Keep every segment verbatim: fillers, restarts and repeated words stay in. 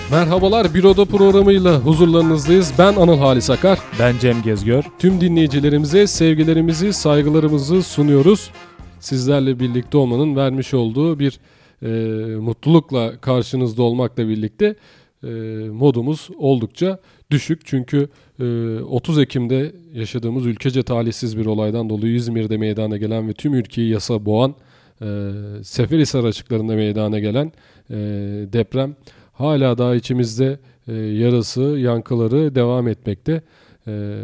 Merhabalar, Bir Oda programıyla huzurlarınızdayız. Ben Anıl Halis Akar. Ben Cem Gezgör. Tüm dinleyicilerimize sevgilerimizi, saygılarımızı sunuyoruz. Sizlerle birlikte olmanın vermiş olduğu bir e, mutlulukla karşınızda olmakla birlikte e, modumuz oldukça düşük. Çünkü e, otuz Ekim'de yaşadığımız ülkece talihsiz bir olaydan dolayı İzmir'de meydana gelen ve tüm ülkeyi yasa boğan, e, Seferihisar açıklarında meydana gelen e, deprem hala daha içimizde e, yarası, yankıları devam etmekte. E,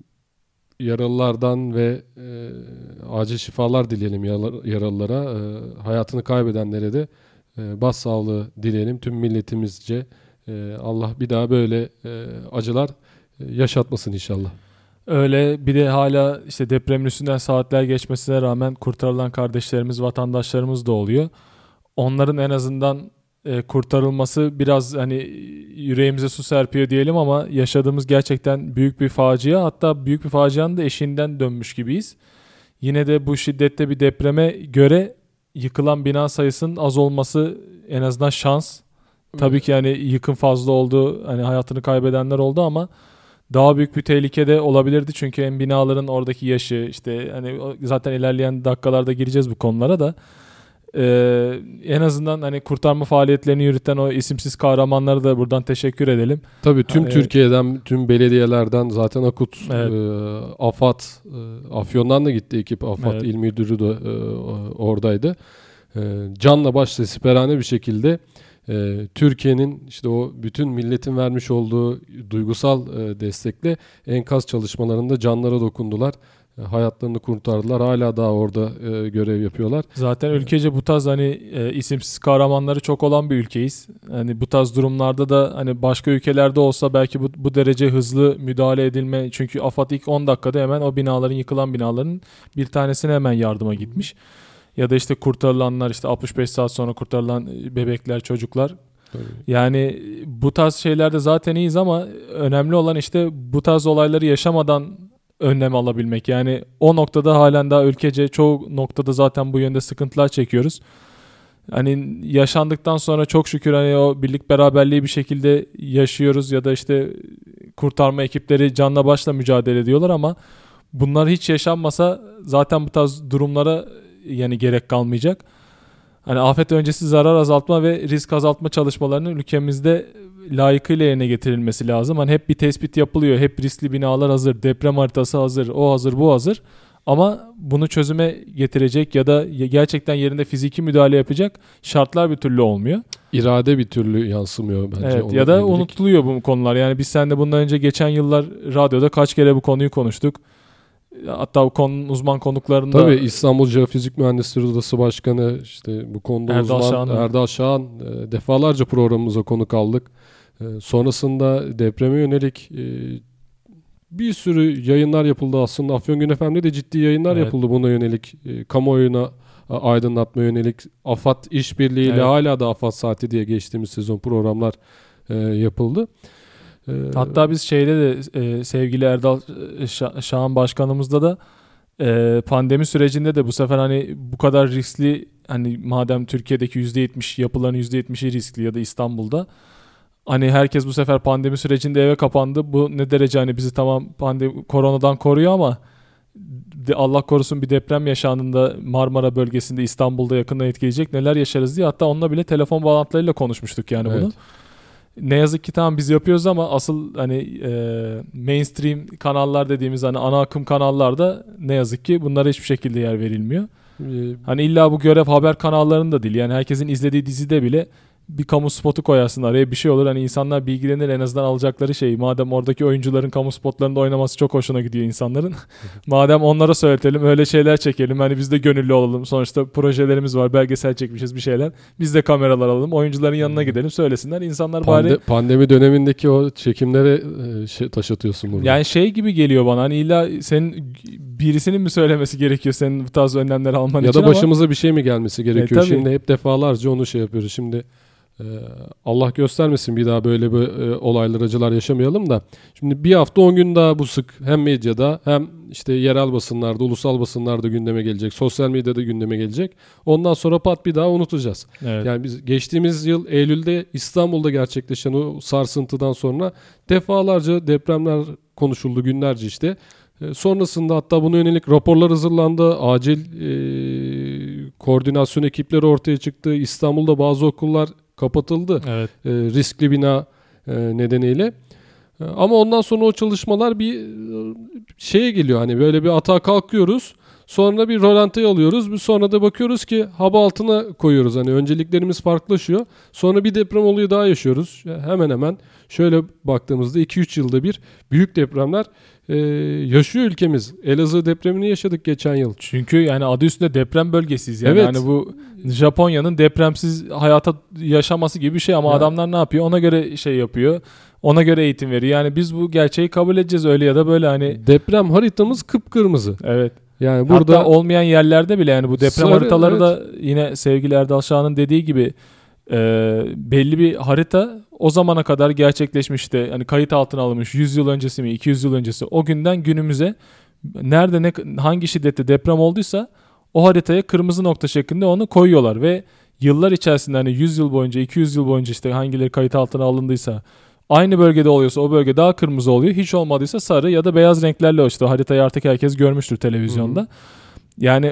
yaralılardan ve e, acil şifalar dileyelim yaralılara, e, hayatını kaybedenlere de e, başsağlığı dileyelim tüm milletimizce. E, Allah bir daha böyle e, acılar e, yaşatmasın inşallah. Öyle, bir de hala işte depremin üstünden saatler geçmesine rağmen kurtarılan kardeşlerimiz, vatandaşlarımız da oluyor. Onların en azından e, kurtarılması biraz hani yüreğimize su serpiyor diyelim, ama yaşadığımız gerçekten büyük bir facia, hatta büyük bir facianın da eşiğinden dönmüş gibiyiz. Yine de bu şiddette bir depreme göre yıkılan bina sayısının az olması en azından şans. Tabii ki yani yıkım fazla oldu, hani hayatını kaybedenler oldu, ama daha büyük bir tehlike de olabilirdi. Çünkü hem binaların oradaki yaşı, işte hani zaten ilerleyen dakikalarda gireceğiz bu konulara da. Ee, en azından hani kurtarma faaliyetlerini yürüten o isimsiz kahramanlara da buradan teşekkür edelim. Tabii tüm ee, Türkiye'den, tüm belediyelerden, zaten AKUT, evet. e, AFAD, e, Afyon'dan da gitti ekip, AFAD Evet. İl Müdürü de e, oradaydı. E, canla başla siperhane bir şekilde e, Türkiye'nin, işte o bütün milletin vermiş olduğu duygusal e, destekle enkaz çalışmalarında canlara dokundular. Hayatlarını kurtardılar. Hala daha orada e, görev yapıyorlar. Zaten ülkece bu tarz hani e, isimsiz kahramanları çok olan bir ülkeyiz. Hani bu tarz durumlarda da hani başka ülkelerde olsa belki bu, bu derece hızlı müdahale edilme. Çünkü AFAD ilk on dakikada hemen o binaların, yıkılan binaların bir tanesine hemen yardıma gitmiş. Ya da işte kurtarılanlar, işte altmış beş saat sonra kurtarılan bebekler, çocuklar. Tabii. Yani bu tarz şeylerde zaten iyiyiz, ama önemli olan işte bu tarz olayları yaşamadan önlem alabilmek. Yani o noktada halen daha ülkece çoğu noktada zaten bu yönde sıkıntılar çekiyoruz. Hani yaşandıktan sonra çok şükür hani o birlik beraberliği bir şekilde yaşıyoruz, ya da işte kurtarma ekipleri canla başla mücadele ediyorlar, ama bunlar hiç yaşanmasa zaten bu tarz durumlara yani gerek kalmayacak. Hani afet öncesi zarar azaltma ve risk azaltma çalışmalarının ülkemizde layıkıyla yerine getirilmesi lazım. Hani hep bir tespit yapılıyor. Hep riskli binalar hazır, deprem haritası hazır, o hazır, bu hazır. Ama bunu çözüme getirecek ya da gerçekten yerinde fiziki müdahale yapacak şartlar bir türlü olmuyor. İrade bir türlü yansımıyor bence. Evet, ya da yönelik unutuluyor bu konular. Yani biz seninle bundan önce geçen yıllar radyoda kaç kere bu konuyu konuştuk. Hatta bu konunun uzman konuklarında... Tabii İstanbul Jeofizik Mühendisleri Odası Başkanı, işte bu konuda Erdal uzman Şahan, Erdal Şahan e, defalarca programımıza konuk aldık. E, sonrasında depreme yönelik e, bir sürü yayınlar yapıldı aslında. Afyon Gün F M'de de ciddi yayınlar evet. yapıldı buna yönelik. E, kamuoyuna aydınlatma yönelik. AFAD işbirliğiyle evet. hala da AFAD Saati diye geçtiğimiz sezon programlar e, yapıldı. Hatta biz şeyde de e, sevgili Erdal Şahan Başkanımızda da e, pandemi sürecinde de bu sefer hani bu kadar riskli, hani madem Türkiye'deki yüzde yetmiş yapıların yüzde yetmişi riskli ya da İstanbul'da, hani herkes bu sefer pandemi sürecinde eve kapandı. Bu ne derece hani bizi tamam pandemi koronadan koruyor, ama de Allah korusun bir deprem yaşandığında Marmara bölgesinde, İstanbul'da yakından etkileyecek neler yaşarız diye, hatta onunla bile telefon bağlantılarıyla konuşmuştuk yani evet. bunu. Ne yazık ki tamam biz yapıyoruz, ama asıl hani e, mainstream kanallar dediğimiz hani ana akım kanallarda ne yazık ki bunlara hiçbir şekilde yer verilmiyor. Ee, hani illa bu görev haber kanallarında değil. Yani herkesin izlediği dizide bile bir kamu spotu koyarsın araya, bir şey olur. Hani insanlar bilgilenir, en azından alacakları şey. Madem oradaki oyuncuların kamu spotlarında oynaması çok hoşuna gidiyor insanların. Madem onlara söyletelim, öyle şeyler çekelim. Hani biz de gönüllü olalım. Sonuçta projelerimiz var, belgesel çekmişiz bir şeyler. Biz de kameralar alalım, oyuncuların yanına gidelim, söylesinler. İnsanlar Pande- bari... Pandemi dönemindeki o çekimlere e, şey, taş atıyorsun burada. Yani şey gibi geliyor bana, hani illa senin birisinin mi söylemesi gerekiyor senin bu tarz önlemleri alman ya için, da başımıza ama... bir şey mi gelmesi gerekiyor? E, Şimdi hep defalarca onu şey yapıyoruz. Şimdi Ee, Allah göstermesin bir daha böyle bir e, olaylar, acılar yaşamayalım da. Şimdi bir hafta on gün daha bu sık hem medyada hem işte yerel basınlarda, ulusal basınlarda gündeme gelecek. Sosyal medyada gündeme gelecek. Ondan sonra pat bir daha unutacağız. Evet. Yani biz geçtiğimiz yıl Eylül'de İstanbul'da gerçekleşen o sarsıntıdan sonra defalarca depremler konuşuldu günlerce işte. E, sonrasında hatta buna yönelik raporlar hazırlandı. Acil e, koordinasyon ekipleri ortaya çıktı. İstanbul'da bazı okullar kapatıldı. Evet. E, riskli bina e, nedeniyle. E, ama ondan sonra o çalışmalar bir e, şeye geliyor. Hani böyle bir atağa kalkıyoruz. Sonra bir rölantayı alıyoruz. Sonra da bakıyoruz ki hava altına koyuyoruz. Hani önceliklerimiz farklılaşıyor. Sonra bir deprem oluyor daha yaşıyoruz. Hemen hemen şöyle baktığımızda iki üç yılda bir büyük depremler Ee, yaşıyor ülkemiz. Elazığ depremini yaşadık geçen yıl. Çünkü yani adı üstünde deprem bölgesiyiz. Yani, evet. yani bu Japonya'nın depremsiz hayata yaşaması gibi bir şey ama ya. Adamlar ne yapıyor? Ona göre şey yapıyor. Ona göre eğitim veriyor. Yani biz bu gerçeği kabul edeceğiz öyle ya da böyle hani. Deprem haritamız kıpkırmızı. Evet. Yani burada hatta olmayan yerlerde bile yani bu deprem sarı, haritaları evet. da yine sevgili Erdal Şahan'ın dediği gibi e, belli bir harita o zamana kadar gerçekleşmişti. Yani kayıt altına alınmış yüz yıl öncesi mi iki yüz yıl öncesi o günden günümüze nerede ne hangi şiddette deprem olduysa o haritaya kırmızı nokta şeklinde onu koyuyorlar ve yıllar içerisinde hani yüz yıl boyunca iki yüz yıl boyunca işte hangileri kayıt altına alındıysa aynı bölgede oluyorsa o bölge daha kırmızı oluyor. Hiç olmadıysa sarı ya da beyaz renklerle işte haritayı artık herkes görmüştür televizyonda. Hı hı. Yani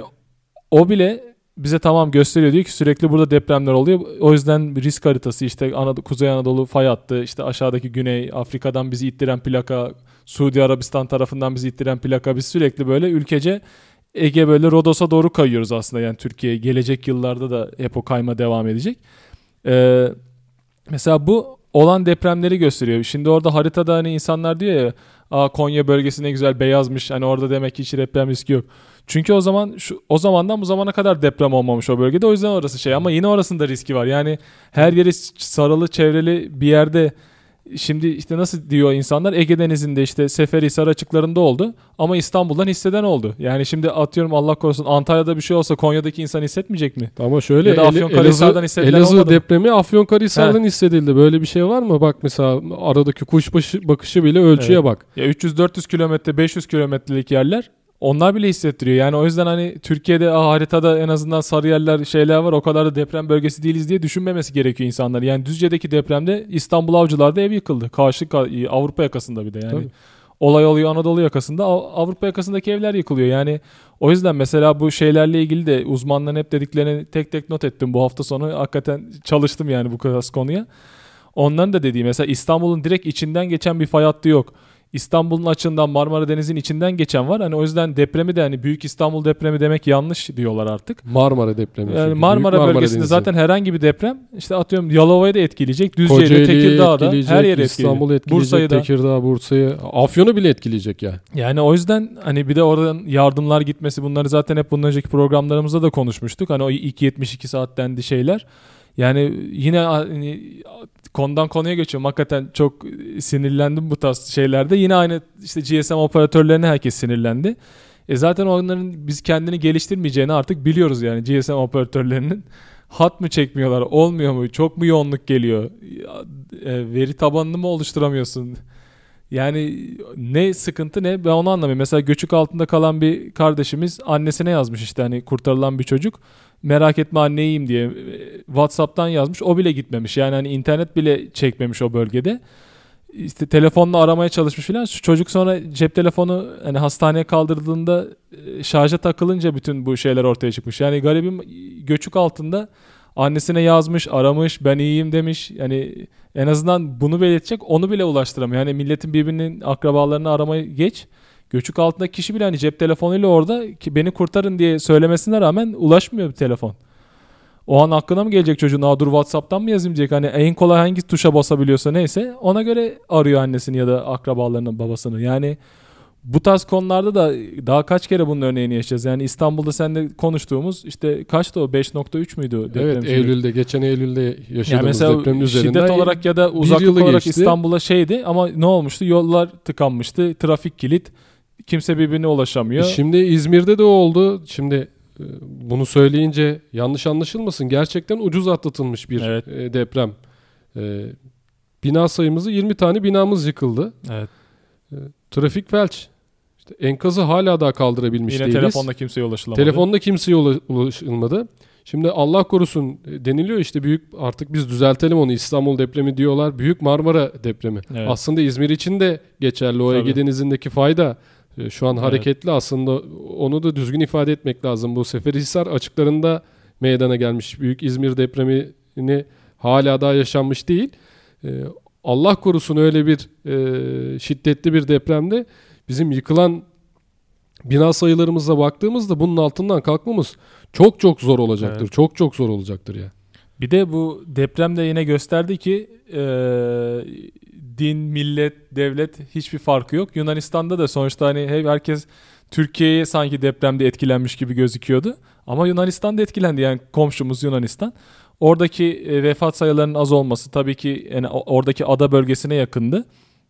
o bile bize tamam gösteriyor diyor ki sürekli burada depremler oluyor. O yüzden risk haritası işte Anadolu, Kuzey Anadolu fay hattı, işte aşağıdaki Güney Afrika'dan bizi ittiren plaka, Suudi Arabistan tarafından bizi ittiren plaka. Biz sürekli böyle ülkece Ege böyle Rodos'a doğru kayıyoruz aslında. Yani Türkiye gelecek yıllarda da hep o kayma devam edecek. Ee, mesela bu olan depremleri gösteriyor. Şimdi orada haritada hani insanlar diyor ya Aa, Konya bölgesi ne güzel beyazmış. Hani orada demek ki hiç deprem riski yok. Çünkü o zaman şu o zamandan bu zamana kadar deprem olmamış o bölgede. O yüzden orası şey ama yine orasında riski var. Yani her yeri sarılı çevreli bir yerde şimdi işte nasıl diyor insanlar Ege Denizi'nde işte Seferihisar açıklarında oldu ama İstanbul'dan hisseden oldu. Yani şimdi atıyorum Allah korusun Antalya'da bir şey olsa Konya'daki insan hissetmeyecek mi? Ama şöyle ya Afyonkarahisar'dan hissedilen Elazığ olmadı. Depremi Afyonkarahisar'dan hissedildi. Böyle bir şey var mı? Bak mesela aradaki kuş başı, bakışı bile ölçüye evet. bak. Ya üç yüz dört yüz kilometre beş yüz kilometrelik yerler onlar bile hissettiriyor. Yani o yüzden hani Türkiye'de ah, haritada en azından sarı yerler şeyler var o kadar da deprem bölgesi değiliz diye düşünmemesi gerekiyor insanlar. Yani Düzce'deki depremde İstanbul Avcılar'da ev yıkıldı. Karşı Avrupa yakasında bir de yani. Tabii. Olay oluyor Anadolu yakasında Avrupa yakasındaki evler yıkılıyor. Yani o yüzden mesela bu şeylerle ilgili de uzmanların hep dediklerini tek tek not ettim bu hafta sonu. Hakikaten çalıştım yani bu kadar konuya. Onların da dediği mesela İstanbul'un direkt içinden geçen bir fay hattı yok. İstanbul'un açığından Marmara Denizi'nin içinden geçen var. Hani o yüzden depremi de hani Büyük İstanbul depremi demek yanlış diyorlar artık. Marmara depremi. Yani Marmara, Marmara bölgesinde Denizi. Zaten herhangi bir deprem işte atıyorum Yalova'yı da etkileyecek. Düzce'yi, Tekirdağ'da her yeri etkileyecek. İstanbul'u etkileyecek, Bursa'yı da. Tekirdağ, Bursa'yı, Afyon'u bile etkileyecek ya. Yani. Yani o yüzden hani bir de oradan yardımlar gitmesi bunları zaten hep bundan önceki programlarımızda da konuşmuştuk. Hani o ilk yetmiş iki saat dendi şeyler. Yani yine hani konudan konuya geçiyorum. Hakikaten çok sinirlendim bu tarz şeylerde. Yine aynı işte G S M operatörlerine herkes sinirlendi. E zaten onların biz kendini geliştirmeyeceğini artık biliyoruz yani G S M operatörlerinin. Hat mı çekmiyorlar? Olmuyor mu? Çok mu yoğunluk geliyor? E, veri tabanını mı oluşturamıyorsun? Yani ne sıkıntı ne? Ben onu anlamıyorum. Mesela göçük altında kalan bir kardeşimiz annesine yazmış işte hani kurtarılan bir çocuk. Merak etme anne iyiyim diye WhatsApp'tan yazmış. O bile gitmemiş. Yani hani internet bile çekmemiş o bölgede. İşte telefonla aramaya çalışmış filan. Şu çocuk sonra cep telefonu hani hastaneye kaldırıldığında şarja takılınca bütün bu şeyler ortaya çıkmış. Yani garibim göçük altında annesine yazmış, aramış, ben iyiyim demiş. Yani en azından bunu belirtecek, onu bile ulaştıramıyor. Yani milletin birbirinin akrabalarını aramayı geç. Göçük altındaki kişi bile hani cep telefonuyla orada ki beni kurtarın diye söylemesine rağmen ulaşmıyor bir telefon. O an aklına mı gelecek çocuğun? Aa dur WhatsApp'tan mı yazayım diyecek. Hani en kolay hangi tuşa basabiliyorsa neyse ona göre arıyor annesini ya da akrabalarının babasını. Yani bu tarz konularda da daha kaç kere bunun örneğini yaşayacağız. Yani İstanbul'da seninle konuştuğumuz işte kaçtı o beş nokta üç müydü deprem? Evet şimdi? Eylül'de geçen Eylül'de yaşadığımız yani depremin üzerinden. Şiddet olarak ya da uzaklık olarak geçti. İstanbul'a şeydi ama ne olmuştu? Yollar tıkanmıştı. Trafik kilit. Kimse birbirine ulaşamıyor. Şimdi İzmir'de de oldu. Şimdi e, bunu söyleyince yanlış anlaşılmasın. Gerçekten ucuz atlatılmış bir Evet. e, deprem. E, bina sayımızı yirmi tane binamız yıkıldı. Evet. E, trafik felç. İşte enkazı hala daha kaldırabilmiş Yine değiliz. telefonda kimseye ulaşılamadı. Telefonda kimseye ula- ulaşılmadı. Şimdi Allah korusun deniliyor işte büyük artık biz düzeltelim onu İstanbul depremi diyorlar. Büyük Marmara depremi. Evet. Aslında İzmir için de geçerli o Tabii. Ege Denizindeki fayda. Şu an Evet. hareketli aslında onu da düzgün ifade etmek lazım. Bu Seferihisar açıklarında meydana gelmiş büyük İzmir depremini hala daha yaşanmış değil. Allah korusun öyle bir şiddetli bir depremde bizim yıkılan bina sayılarımıza baktığımızda bunun altından kalkmamız çok çok zor olacaktır. Evet. Çok çok zor olacaktır ya. Bir de bu deprem de yine gösterdi ki e, din, millet, devlet hiçbir farkı yok. Yunanistan'da da sonuçta hani herkes Türkiye'ye sanki depremde etkilenmiş gibi gözüküyordu. Ama Yunanistan da etkilendi, yani komşumuz Yunanistan. Oradaki e, vefat sayılarının az olması tabii ki yani oradaki ada bölgesine yakındı.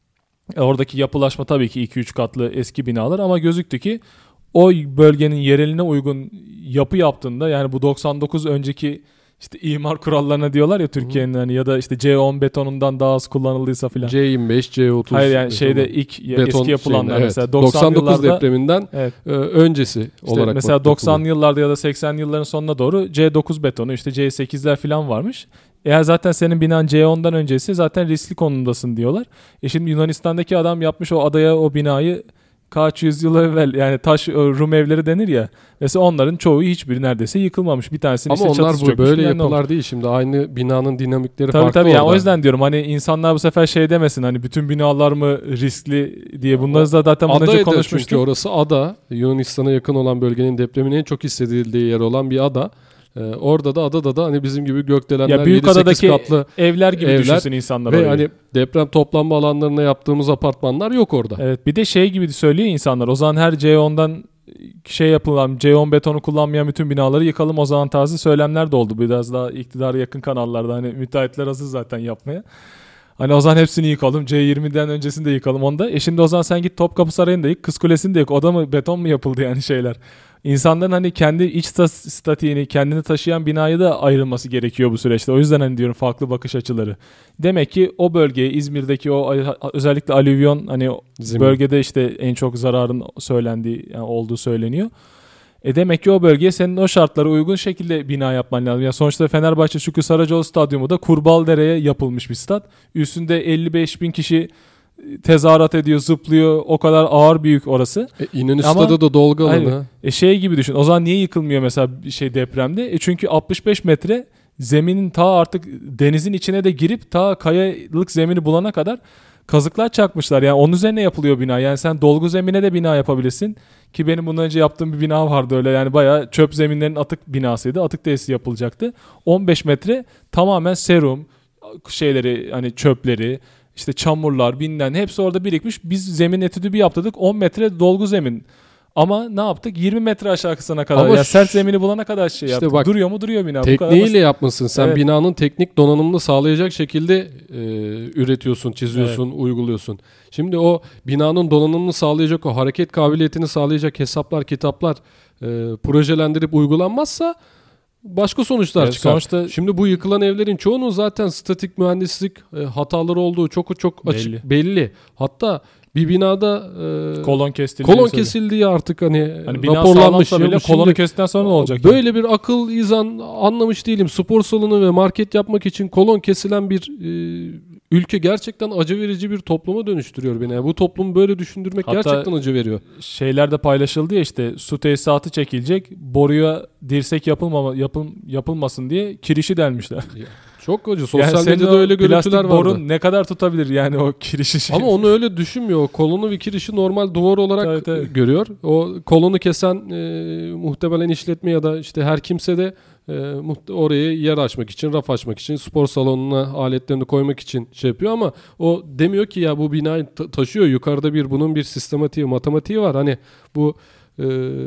E, oradaki yapılaşma tabii ki iki üç katlı eski binalar ama gözüktü ki o bölgenin yereline uygun yapı yaptığında, yani bu doksan dokuz önceki işte imar kurallarına diyorlar ya Türkiye'nin hani, ya da işte C on betonundan daha az kullanıldıysa filan. C yirmi beş, C otuz. Hayır yani şeyde ilk beton eski yapılanlar şeyinde, evet. mesela doksan doksan dokuz yıllarda depreminden evet. e, öncesi İşte olarak mesela doksanlı bakılıyor. yıllarda ya da seksenli yılların sonuna doğru C dokuz betonu, işte C sekizler falan varmış. Eğer zaten senin binan C ondan öncesi zaten riskli konumdasın diyorlar. E şimdi Yunanistan'daki adam yapmış o adaya o binayı kaç yüzyıl evvel, yani taş Rum evleri denir ya. Mesela onların çoğu hiçbiri neredeyse yıkılmamış. Bir tanesinin Ama işte onlar çatısı bu çökmüş, böyle yani ne olmuş? yapılar değil şimdi. Aynı binanın dinamikleri Tabii farklı tabii yani orada. o yüzden diyorum hani insanlar bu sefer şey demesin hani bütün binalar mı riskli diye, bunları da zaten bundan önce Adaydı konuşmuştuk. çünkü orası ada. Yunanistan'a yakın olan bölgenin depremin en çok hissedildiği yer olan bir ada. Ee, orada da adada da hani bizim gibi gökdelenler Ya büyük yedi sekiz adadaki katlı evler gibi evler düşünsün insanlar ve orayı. hani deprem toplanma alanlarına yaptığımız apartmanlar yok orada. Evet, bir de şey gibi söylüyor insanlar. O zaman her C ondan şey yapılan, C on betonu kullanmayan bütün binaları yıkalım o zaman tarzı söylemler de oldu. Biraz daha iktidara yakın kanallarda, hani müteahhitler hazır zaten yapmaya. Hani o zaman hepsini yıkalım. C yirmiden öncesini de yıkalım onda. E şimdi o zaman sen git Topkapı Sarayı'nı da yık, Kız Kulesi'ni de yık. O da mı beton mu yapıldı yani şeyler? İnsanların hani kendi iç statiğini, kendini taşıyan binayı da ayrılması gerekiyor bu süreçte. O yüzden hani diyorum farklı bakış açıları. Demek ki o bölgeye, İzmir'deki o özellikle alüvyon hani Zemin. bölgede işte en çok zararın söylendiği yani olduğu söyleniyor. E demek ki o bölgeye senin o şartlara uygun şekilde bina yapman lazım. Yani sonuçta Fenerbahçe Şükrü Saracoğlu Stadyumu da Kurbağalıdere'ye yapılmış bir stat. Üstünde elli beş bin kişi tezahürat ediyor, zıplıyor. O kadar ağır, büyük orası. E, İnönü Stadı da dolgu alanı. Hayır, e şey gibi düşün. O zaman niye yıkılmıyor mesela bir şey depremde? E çünkü altmış beş metre zeminin ta artık denizin içine de girip ta kayalık zemini bulana kadar kazıklar çakmışlar. Yani onun üzerine yapılıyor bina. Yani sen dolgu zemine de bina yapabilirsin. Ki benim bundan önce yaptığım bir bina vardı öyle. Yani bayağı çöp zeminlerin atık binasıydı. Atık tesisi yapılacaktı. on beş metre tamamen serum şeyleri, hani çöpleri, işte çamurlar, binden hepsi orada birikmiş. Biz zemin etüdü bir yaptırdık. on metre dolgu zemin. Ama ne yaptık? yirmi metre aşağısına kadar. Ama yani sert şu- zemini bulana kadar şey işte yaptık. bak, duruyor mu? Duruyor bina. Bu kadar Tekniğiyle basit. yapmışsın. Sen Evet. binanın teknik donanımını sağlayacak şekilde e, üretiyorsun, çiziyorsun, uyguluyorsun. Şimdi o binanın donanımını sağlayacak, o hareket kabiliyetini sağlayacak hesaplar, kitaplar e, projelendirip uygulanmazsa başka sonuçlar Evet, çıkar. sonuçta- Şimdi bu yıkılan evlerin çoğunun zaten statik mühendislik e, hataları olduğu çok çok açık Belli. belli. Hatta bir binada e, Kolon kestildi. kolon kesildiği artık hani, Hani bina raporlanmış. sağlamsa bile Şimdi kolonu kestikten sonra ne olacak? yani? Böyle bir akıl izan anlamış değilim. Spor salonu ve market yapmak için kolon kesilen bir e, ülke gerçekten acı verici bir topluma dönüştürüyor beni. Yani bu toplumu böyle düşündürmek Hatta- gerçekten acı veriyor. Şeyler de paylaşıldı ya, işte su tesisatı çekilecek. Boruya dirsek yapılmama, yapıl, yapılmasın diye kirişi delmişler. Çok acı. Sosyal Yani senin medyada o öyle plastik görüntüler vardı. borun ne kadar tutabilir yani o kirişi şey. Ama onu öyle düşünmüyor. O kolonu ve kirişi normal duvar olarak Tabii, tabii. görüyor. O kolonu kesen e, muhtemelen işletme ya da işte her kimse de e, muht- oraya yer açmak için, raf açmak için, spor salonuna aletlerini koymak için şey yapıyor ama o demiyor ki ya bu binayı ta- taşıyor. Yukarıda bir bunun bir sistematiği, matematiği var. Hani bu e,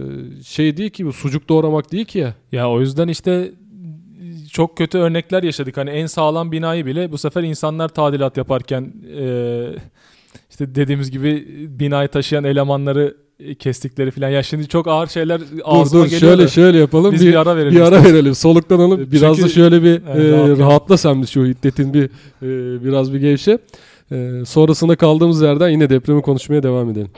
şey değil ki, bu sucuk doğramak değil ki ya. Ya o yüzden işte çok kötü örnekler yaşadık. Hani en sağlam binayı bile bu sefer insanlar tadilat yaparken e, işte dediğimiz gibi binayı taşıyan elemanları kestikleri falan. Ya şimdi çok ağır şeyler dur ağzıma dur geliyor. Şöyle da. şöyle yapalım. Biz bir, bir ara verelim. Bir ara verelim. Soluklanalım. Biraz Çünkü, da şöyle bir yani e, rahat rahatla sen, şu hiddetin bir e, biraz bir gevşe. E, sonrasında kaldığımız yerden yine depremi konuşmaya devam edelim.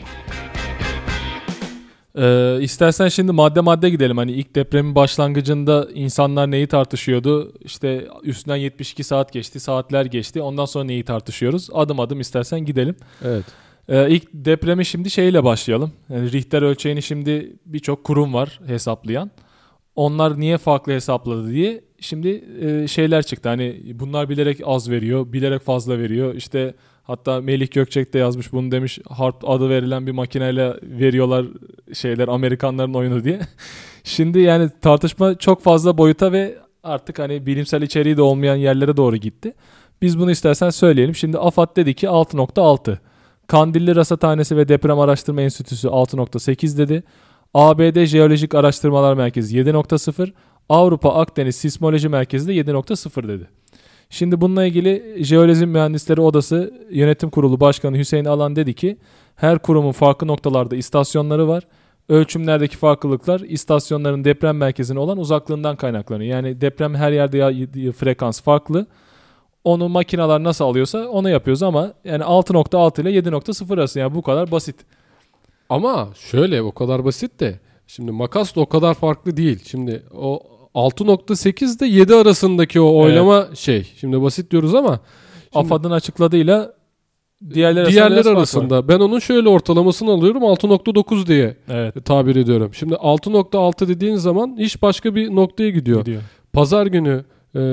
Ee, istersen şimdi madde madde gidelim. Hani ilk depremin başlangıcında insanlar neyi tartışıyordu? İşte üstünden yetmiş iki saat geçti, saatler geçti. Ondan sonra neyi tartışıyoruz? Adım adım istersen gidelim. Evet. Ee, ilk depremi şimdi şeyle başlayalım. Yani Richter ölçeğini şimdi birçok kurum var hesaplayan. Onlar niye farklı hesapladı diye şimdi e, şeyler çıktı. Hani bunlar bilerek az veriyor, bilerek fazla veriyor. İşte hatta Melih Gökçek de yazmış bunu, demiş HARP adı verilen bir makineyle veriyorlar şeyler, Amerikanların oyunu diye. Şimdi yani tartışma çok fazla boyuta ve artık hani bilimsel içeriği de olmayan yerlere doğru gitti. Biz bunu istersen söyleyelim. Şimdi AFAD dedi ki altı nokta altı. Kandilli Rasathanesi ve Deprem Araştırma Enstitüsü altı nokta sekiz dedi. A B D Jeolojik Araştırmalar Merkezi yedi nokta sıfır. Avrupa Akdeniz Sismoloji Merkezi de yedi nokta sıfır dedi. Şimdi bununla ilgili Jeoloji Mühendisleri Odası Yönetim Kurulu Başkanı Hüseyin Alan dedi ki her kurumun farklı noktalarda istasyonları var. Ölçümlerdeki farklılıklar istasyonların deprem merkezine olan uzaklığından kaynaklanıyor. Yani deprem her yerde ya, frekans farklı. Onu makineler nasıl alıyorsa onu yapıyoruz ama yani altı nokta altı ile yedi nokta sıfır arası, yani bu kadar basit. Ama şöyle, o kadar basit de şimdi makas da o kadar farklı değil. Şimdi o altı nokta sekiz ile yedi arasındaki o oylama evet. şey. Şimdi basit diyoruz ama AFAD'ın açıkladığıyla diğerler, diğerler arasında, arasında ben onun şöyle ortalamasını alıyorum, altı nokta dokuz diye evet. tabir ediyorum. Şimdi altı nokta altı dediğin zaman iş başka bir noktaya gidiyor. gidiyor. Pazar günü e,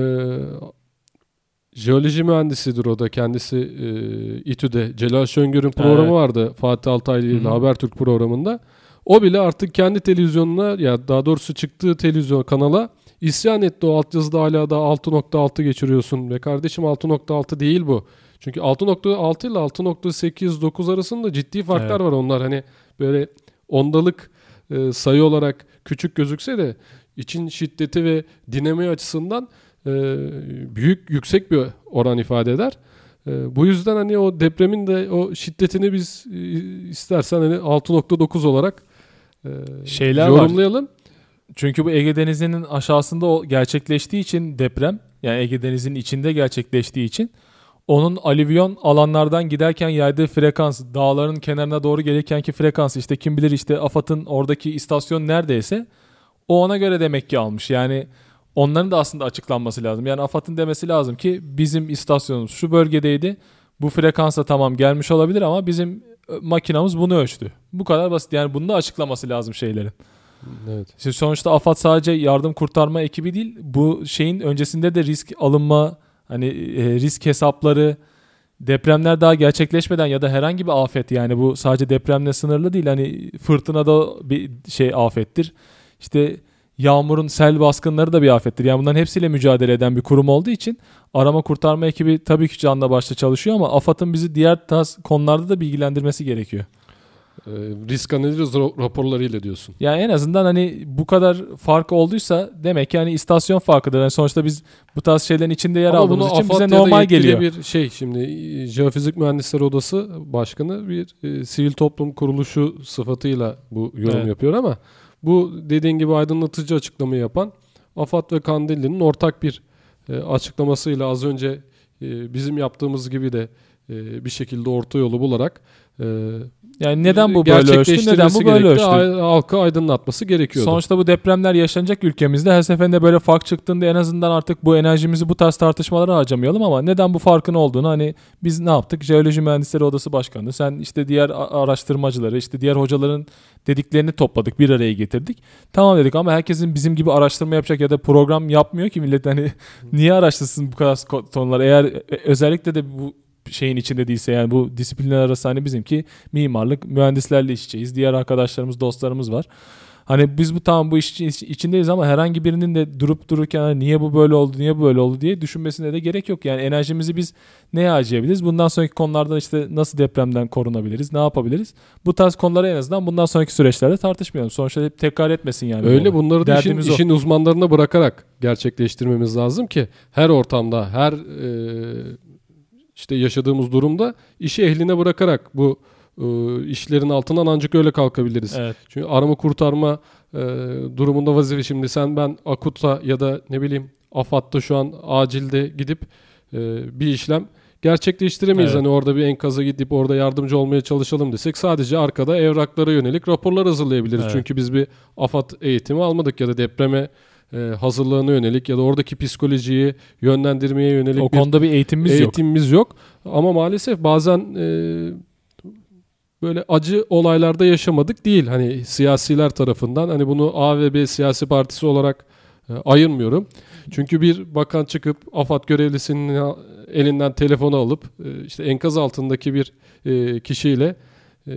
jeoloji mühendisidir o da kendisi, e, İTÜ'de Celal Şöngör'ün programı evet. vardı Fatih Altaylı ile Habertürk programında. O bile artık kendi televizyonuna, ya daha doğrusu çıktığı televizyon kanala isyan etti. O altyazıda hala da altı nokta altı geçiriyorsun ve kardeşim altı nokta altı değil bu. Çünkü altı nokta altı ile altı nokta sekiz dokuz arasında ciddi farklar evet. var. Onlar hani böyle ondalık e, sayı olarak küçük gözükse de için şiddeti ve dinamiği açısından e, büyük yüksek bir oran ifade eder. E, bu yüzden hani o depremin de o şiddetini biz e, istersen hani altı nokta dokuz olarak e, şeyler yorumlayalım. Var. Çünkü bu Ege Denizi'nin aşağısında o gerçekleştiği için deprem, yani Ege Denizi'nin içinde gerçekleştiği için onun alüvyon alanlardan giderken yaydığı frekans, dağların kenarına doğru gelirkenki frekans, işte kim bilir işte AFAD'ın oradaki istasyon neredeyse o ona göre demek ki almış. Yani onların da aslında açıklanması lazım. Yani AFAD'ın demesi lazım ki bizim istasyonumuz şu bölgedeydi. Bu frekansa tamam gelmiş olabilir ama bizim makinamız bunu ölçtü. Bu kadar basit. Yani bunu da açıklaması lazım şeylerin. Evet. İşte sonuçta AFAD sadece yardım kurtarma ekibi değil. Bu şeyin öncesinde de risk alınma, hani e, risk hesapları, depremler daha gerçekleşmeden ya da herhangi bir afet, yani bu sadece depremle sınırlı değil. Hani fırtına da bir şey afettir. İşte yağmurun, sel baskınları da bir afettir. Yani bunların hepsiyle mücadele eden bir kurum olduğu için arama kurtarma ekibi tabii ki canla başla çalışıyor ama AFAD'ın bizi diğer tarz konularda da bilgilendirmesi gerekiyor. E, risk analiz raporlarıyla diyorsun. Yani en azından hani bu kadar fark olduysa demek ki hani istasyon farkıdır. Yani sonuçta biz bu tarz şeylerin içinde yer ama aldığımız için bize normal geliyor. Bir şey, şimdi Jeofizik Mühendisleri Odası Başkanı bir e, sivil toplum kuruluşu sıfatıyla bu yorum evet. yapıyor ama bu dediğin gibi aydınlatıcı açıklama yapan AFAD ve Kandilli'nin ortak bir e, açıklamasıyla az önce e, bizim yaptığımız gibi de e, bir şekilde orta yolu bularak e, yani neden bu böyle ölçtü, neden bu böyle ölçtü? Halkı aydınlatması gerekiyordu. Sonuçta bu depremler yaşanacak ülkemizde. Her seferinde böyle fark çıktığında en azından artık bu enerjimizi bu tarz tartışmalara harcamayalım ama neden bu farkın olduğunu hani biz ne yaptık? Jeoloji Mühendisleri Odası Başkanı, sen işte diğer araştırmacıları, işte diğer hocaların dediklerini topladık, bir araya getirdik. Tamam dedik ama herkesin bizim gibi araştırma yapacak ya da program yapmıyor ki millet, hani niye araştırsın bu kadar konular? Eğer özellikle de bu şeyin içinde değilse, yani bu disiplinler arası hani bizimki mimarlık, mühendislerle iç içeyiz. Diğer arkadaşlarımız, dostlarımız var. Hani biz bu tamam bu iş içindeyiz ama herhangi birinin de durup dururken hani niye bu böyle oldu, niye bu böyle oldu diye düşünmesine de gerek yok. Yani enerjimizi biz neye harcayabiliriz? Bundan sonraki konularda işte nasıl depremden korunabiliriz, ne yapabiliriz? Bu tarz konuları en azından bundan sonraki süreçlerde tartışmayalım. Sonuçta hep tekrar etmesin yani. Öyle, bunları da işin, işin uzmanlarına bırakarak gerçekleştirmemiz lazım ki her ortamda, her e, işte yaşadığımız durumda işi ehline bırakarak bu e, işlerin altından ancak öyle kalkabiliriz. Evet. Çünkü arama kurtarma e, durumunda vazife, şimdi sen ben AKUT'a ya da ne bileyim AFAD'da şu an acilde gidip e, bir işlem gerçekleştiremeyiz. Evet. Hani orada bir enkaza gidip orada yardımcı olmaya çalışalım desek sadece arkada evraklara yönelik raporlar hazırlayabiliriz. Evet. Çünkü biz bir AFAD eğitimi almadık ya da depreme e, hazırlığına yönelik ya da oradaki psikolojiyi yönlendirmeye yönelik O bir konuda bir eğitimimiz yok. eğitimimiz yok. Ama maalesef bazen e, böyle acı olaylarda yaşamadık değil. Hani siyasiler tarafından, hani bunu A ve B siyasi partisi olarak e, ayırmıyorum. Çünkü bir bakan çıkıp AFAD görevlisinin elinden telefonu alıp e, işte enkaz altındaki bir e, kişiyle e,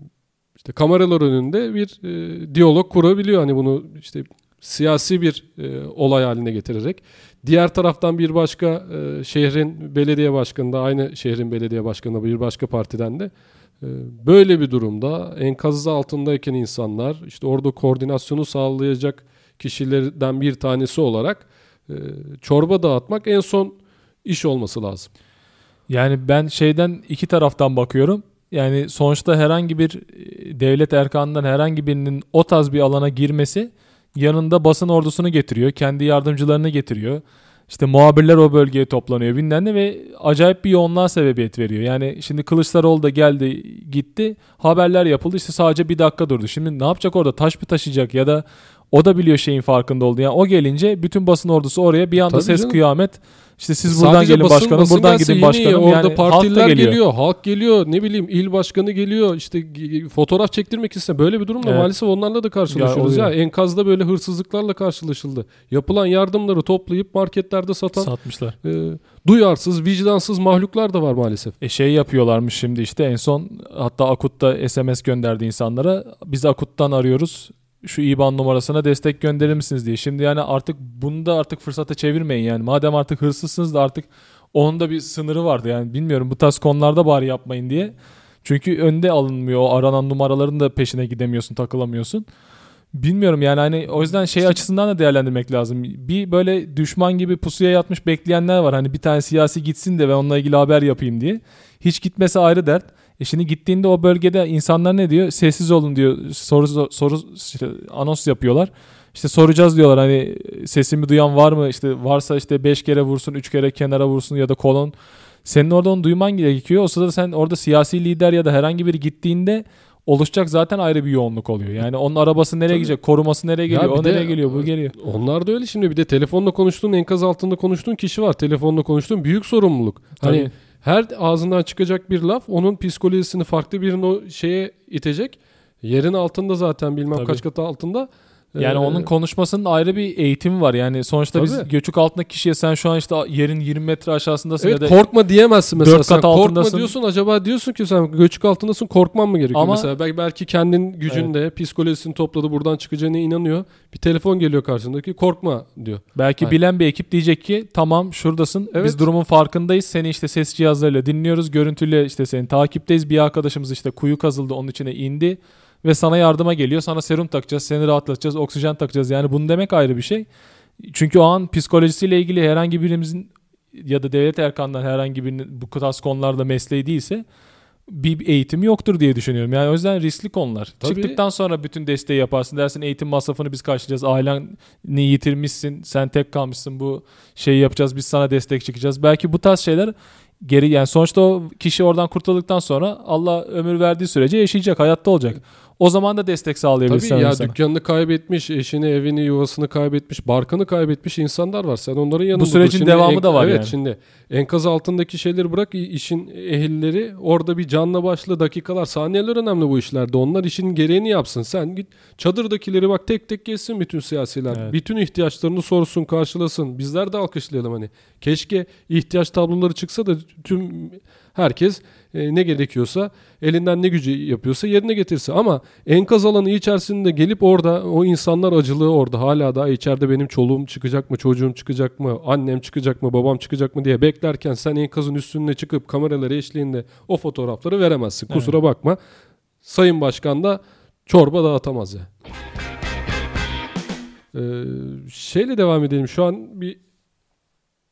işte kameralar önünde bir e, diyalog kurabiliyor. Hani bunu işte siyasi bir e, olay haline getirerek. Diğer taraftan bir başka e, şehrin belediye başkanı da, aynı şehrin belediye başkanı da bir başka partiden de e, böyle bir durumda enkaz altındayken insanlar, işte orada koordinasyonu sağlayacak kişilerden bir tanesi olarak e, çorba dağıtmak en son iş olması lazım. Yani ben şeyden iki taraftan bakıyorum. Yani sonuçta herhangi bir devlet erkanından herhangi birinin o tarz bir alana girmesi yanında basın ordusunu getiriyor. Kendi yardımcılarını getiriyor. İşte muhabirler o bölgeye toplanıyor bilmem ne ve acayip bir yoğunluğa sebebiyet veriyor. Yani şimdi Kılıçdaroğlu da geldi gitti, haberler yapıldı, işte sadece bir dakika durdu. Şimdi ne yapacak orada, taş mı taşıyacak ya da o da biliyor şeyin farkında oldu. Yani o gelince bütün basın ordusu oraya bir anda Tabii ses canım. kıyamet. İşte siz Sadece buradan gelin basın, başkanım, basın buradan gelse gidin yeni başkanım. orada Yani partiler halk da geliyor. geliyor, halk geliyor, ne bileyim il başkanı geliyor, işte fotoğraf çektirmek ister. Böyle bir durumla Evet. maalesef onlarla da karşılaşıyoruz. Ya, Ya, ya enkazda böyle hırsızlıklarla karşılaşıldı. Yapılan yardımları toplayıp marketlerde satan Satmışlar. e, duyarsız, vicdansız mahluklar da var maalesef. E şey yapıyorlarmış şimdi işte en son, hatta Akut'ta S M S gönderdi insanlara. Biz Akut'tan arıyoruz, şu İ B A N numarasına destek gönderir misiniz diye. Şimdi yani artık bunu da artık fırsata çevirmeyin yani. Madem artık hırsızsınız da artık onun da bir sınırı vardı yani. Bilmiyorum, bu tarz konularda bari yapmayın diye. Çünkü önde alınmıyor. O aranan numaraların da peşine gidemiyorsun, takılamıyorsun. Bilmiyorum yani, hani o yüzden şey açısından da değerlendirmek lazım. Bir böyle düşman gibi pusuya yatmış bekleyenler var. Hani bir tane siyasi gitsin de ben onunla ilgili haber yapayım diye. Hiç gitmesi ayrı dert. E şimdi gittiğinde o bölgede insanlar ne diyor? Sessiz olun diyor. Soru soru işte anons yapıyorlar. İşte soracağız diyorlar, hani sesimi duyan var mı? İşte varsa işte beş kere vursun, üç kere kenara vursun ya da kolon. Senin orada onu duyman gerekiyor. O sırada sen orada siyasi lider ya da herhangi biri gittiğinde oluşacak zaten ayrı bir yoğunluk oluyor. Yani onun arabası nereye Tabii. gidecek? Koruması nereye geliyor? Ya o bir de, nereye geliyor? Bu geliyor. Onlar da öyle şimdi. Bir de telefonla konuştuğun, enkaz altında konuştuğun kişi var. Telefonla konuştuğun büyük sorumluluk. Hani Tabii. her ağzından çıkacak bir laf onun psikolojisini farklı bir o şeye itecek. Yerin altında zaten, bilmem Tabii. kaç katı altında. Yani Ee, onun konuşmasının ayrı bir eğitimi var. Yani sonuçta biz Tabii. göçük altındaki kişiye sen şu an işte yerin yirmi metre aşağısındasın Evet, ya da korkma diyemezsin mesela. dört Sen kat korkma altındasın. diyorsun, acaba diyorsun ki sen göçük altındasın, korkman mı gerekiyor Ama- mesela? Belki, belki kendin gücünde psikolojisini topladı, buradan çıkacağına inanıyor. Bir telefon geliyor karşındaki, korkma diyor. belki Hayır. bilen bir ekip diyecek ki tamam şuradasın. Evet. Biz durumun farkındayız. Seni işte ses cihazlarıyla dinliyoruz. Görüntüyle işte seni takipteyiz. Bir arkadaşımız işte kuyu kazıldı, onun içine indi ve sana yardıma geliyor. Sana serum takacağız, seni rahatlatacağız, oksijen takacağız. Yani bunu demek ayrı bir şey. Çünkü o an psikolojisiyle ilgili herhangi birimizin ya da devlet erkanından herhangi birinin bu tarz konularda mesleği değilse bir eğitim yoktur diye düşünüyorum. Yani o yüzden riskli konular. Tabii. Çıktıktan sonra bütün desteği yaparsın. Dersin eğitim masrafını biz karşılayacağız. Aileni yitirmişsin. Sen tek kalmışsın. Bu şeyi yapacağız. Biz sana destek çıkacağız. Belki bu tarz şeyler geri, yani sonuçta o kişi oradan kurtulduktan sonra Allah ömür verdiği sürece yaşayacak. Hayatta olacak. O zaman da destek sağlayabilirsin. Tabii ya, insana. dükkanını kaybetmiş, eşini, evini, yuvasını kaybetmiş, barkını kaybetmiş insanlar var. Sen onların yanında Bu sürecin dur. Şimdi devamı en- da var evet, yani. şimdi enkaz altındaki şeyleri bırak, işin ehilleri orada bir canla başla dakikalar, saniyeler önemli bu işlerde. Onlar işin gereğini yapsın. Sen git çadırdakileri bak, tek tek geçsin bütün siyasiler. Evet. Bütün ihtiyaçlarını sorsun, karşılasın. Bizler de alkışlayalım hani. Keşke ihtiyaç tabloları çıksa da tüm herkes e, ne gerekiyorsa, elinden ne gücü yapıyorsa yerine getirse. Ama enkaz alanı içerisinde gelip orada o insanlar acılığı orada hala daha içeride benim çoluğum çıkacak mı, çocuğum çıkacak mı, annem çıkacak mı, babam çıkacak mı diye beklerken sen enkazın üstüne çıkıp kameraları eşliğinde o fotoğrafları veremezsin. Kusura Evet. bakma. Sayın Başkan da çorba dağıtamaz ya. Ee, şeyle devam edelim. Şu an bir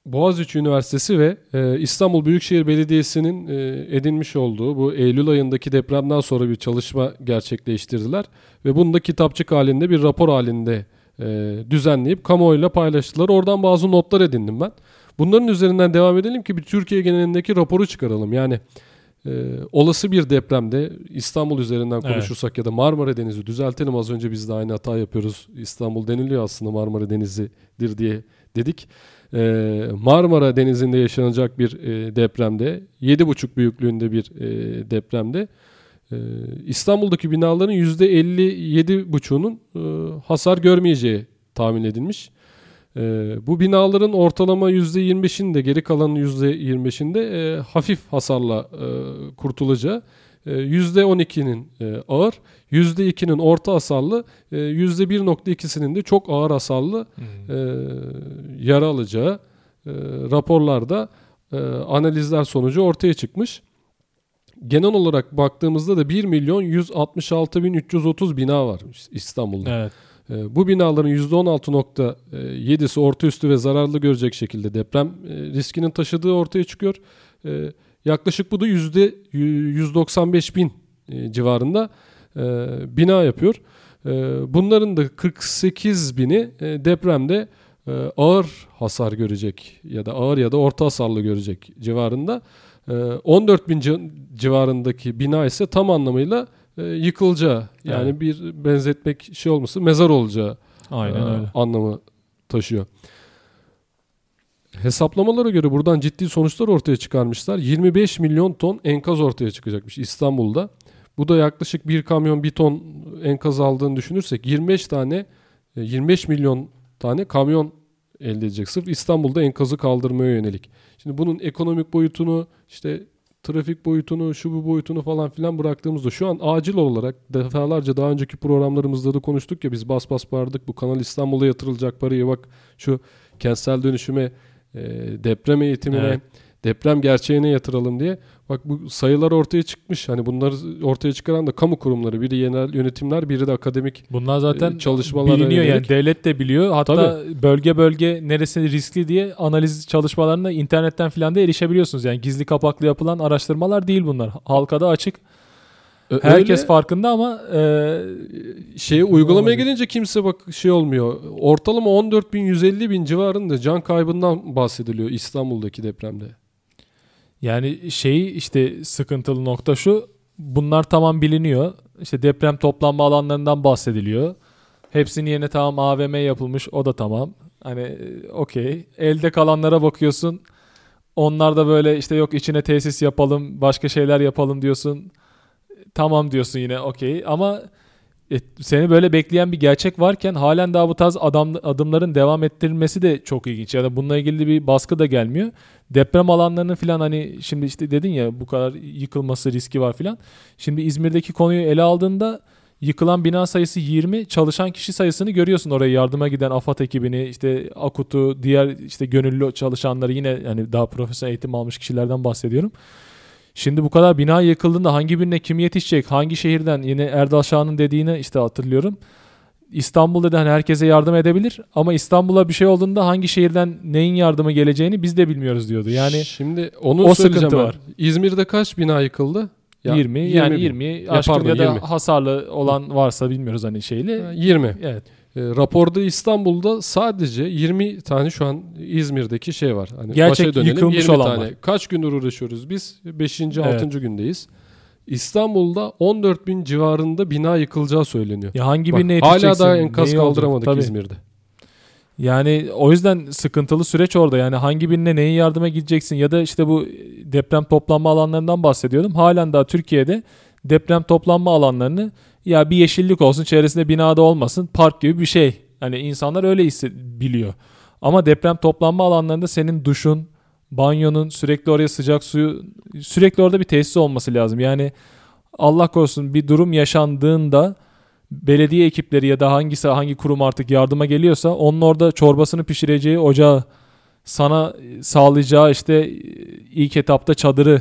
Boğaziçi Üniversitesi ve e, İstanbul Büyükşehir Belediyesi'nin e, edinmiş olduğu bu Eylül ayındaki depremden sonra bir çalışma gerçekleştirdiler. Ve bunu da kitapçık halinde bir rapor halinde e, düzenleyip kamuoyuyla paylaştılar. Oradan bazı notlar edindim ben. Bunların üzerinden devam edelim ki bir Türkiye genelindeki raporu çıkaralım. Yani e, olası bir depremde İstanbul üzerinden konuşursak evet. ya da Marmara Denizi, düzeltelim, az önce biz de aynı hata yapıyoruz. İstanbul deniliyor, aslında Marmara Denizi'dir diye dedik. Ee, Marmara Denizi'nde yaşanacak bir e, depremde, yedi buçuk büyüklüğünde bir e, depremde e, İstanbul'daki binaların yüzde elli yedi buçuğunun e, hasar görmeyeceği tahmin edilmiş. E, bu binaların ortalama yüzde yirmi beşinde, geri kalanın yüzde yirmi beşinde e, hafif hasarla e, kurtulacağı, e, yüzde on ikinin e, ağır, yüzde ikinin orta hasarlı, yüzde bir nokta ikisinin de çok ağır hasarlı hmm. e, yara alacağı e, raporlarda e, analizler sonucu ortaya çıkmış. Genel olarak baktığımızda da bir milyon yüz altmış altı bin üç yüz otuz bina var İstanbul'da. Evet. E, bu binaların yüzde on altı nokta yedisi orta üstü ve zararlı görecek şekilde deprem e, riskinin taşıdığı ortaya çıkıyor. E, yaklaşık bu da yüzde yüz doksan beş bin e, civarında E, bina yapıyor. E, bunların da kırk sekiz bini e, depremde e, ağır hasar görecek ya da ağır ya da orta hasarlı görecek civarında. E, on dört bin civarındaki bina ise tam anlamıyla e, yıkılacağı, yani evet. bir benzetmek şey olması, mezar olacağı Aynen e, öyle. anlamı taşıyor. Hesaplamalara göre buradan ciddi sonuçlar ortaya çıkarmışlar. yirmi beş milyon ton enkaz ortaya çıkacakmış İstanbul'da. Bu da yaklaşık bir kamyon bir ton enkaz aldığını düşünürsek yirmi beş tane yirmi beş milyon tane kamyon elde edecek. Sırf İstanbul'da enkazı kaldırmaya yönelik. Şimdi bunun ekonomik boyutunu, işte trafik boyutunu, şu bu boyutunu falan filan bıraktığımızda şu an acil olarak, defalarca daha önceki programlarımızda da konuştuk ya, biz bas bas bağırdık, bu Kanal İstanbul'a yatırılacak parayı bak şu kentsel dönüşüme, e, deprem eğitimine, evet. deprem gerçeğine yatıralım diye. Bak bu sayılar ortaya çıkmış. Hani bunları ortaya çıkaran da kamu kurumları. Biri yerel yönetimler, biri de akademik Bunlar zaten çalışmalar biliniyor yönelik. Yani devlet de biliyor. Hatta Tabii. bölge bölge neresi riskli diye analiz çalışmalarına internetten filan da erişebiliyorsunuz. Yani gizli kapaklı yapılan araştırmalar değil bunlar. Halka da açık. Herkes Öyle, farkında ama e, şeye uygulamaya gelince kimse bak şey olmuyor. Ortalama on dört bin yüz elli bin civarında can kaybından bahsediliyor İstanbul'daki depremde. Yani şey işte sıkıntılı nokta şu. Bunlar tamam biliniyor. İşte deprem toplanma alanlarından bahsediliyor. Hepsinin yerine tamam A V M yapılmış, o da tamam. Hani okey. Elde kalanlara bakıyorsun. Onlar da böyle işte yok içine tesis yapalım, başka şeyler yapalım diyorsun. Tamam diyorsun yine okey. Ama e, seni böyle bekleyen bir gerçek varken halen daha bu tarz adam, adımların devam ettirilmesi de çok ilginç. Ya da bununla ilgili bir baskı da gelmiyor. Deprem alanlarının falan, hani şimdi işte dedin ya bu kadar yıkılması riski var falan. Şimdi İzmir'deki konuyu ele aldığında yıkılan bina sayısı yirmi, çalışan kişi sayısını görüyorsun, oraya yardıma giden AFAD ekibini, işte AKUT'u, diğer işte gönüllü çalışanları, yine yani daha profesyonel eğitim almış kişilerden bahsediyorum. Şimdi bu kadar bina yıkıldığında hangi birine kim yetişecek? Hangi şehirden? Yine Erdal Şahan'ın dediğini işte hatırlıyorum. İstanbul'da da hani herkese yardım edebilir ama İstanbul'a bir şey olduğunda hangi şehirden neyin yardımı geleceğini biz de bilmiyoruz diyordu. Yani şimdi onu o söyleyeceğim ben. var. İzmir'de kaç bina yıkıldı? Ya, yirmi, yirmi yani yirmi aşkın ya, pardon, ya da yirmi. Hasarlı olan varsa bilmiyoruz hani şeyli. yirmi. Evet. E, raporda İstanbul'da sadece yirmi tane şu an İzmir'deki şey var. Hani gerçek başa dönelim, yıkılmış yirmi olan tane. var. Kaç gündür uğraşıyoruz biz? beşinci Evet. altıncı gündeyiz. İstanbul'da on dört bin civarında bina yıkılacağı söyleniyor. Ya hangi Bak, birine yetişeceksin? Hala daha enkaz Neyi kaldıramadık oldu? İzmir'de. Yani o yüzden sıkıntılı süreç orada. Yani hangi birine neyin yardıma gideceksin? Ya da işte bu deprem toplanma alanlarından bahsediyordum. Halen daha Türkiye'de deprem toplanma alanlarını, ya bir yeşillik olsun, çevresinde binada olmasın, park gibi bir şey. Hani insanlar öyle biliyor. Ama deprem toplanma alanlarında senin duşun, banyonun, sürekli oraya sıcak suyu, sürekli orada bir tesis olması lazım. Yani Allah korusun bir durum yaşandığında belediye ekipleri ya da hangisi hangi kurum artık yardıma geliyorsa onun orada çorbasını pişireceği ocağı, sana sağlayacağı işte ilk etapta çadırı,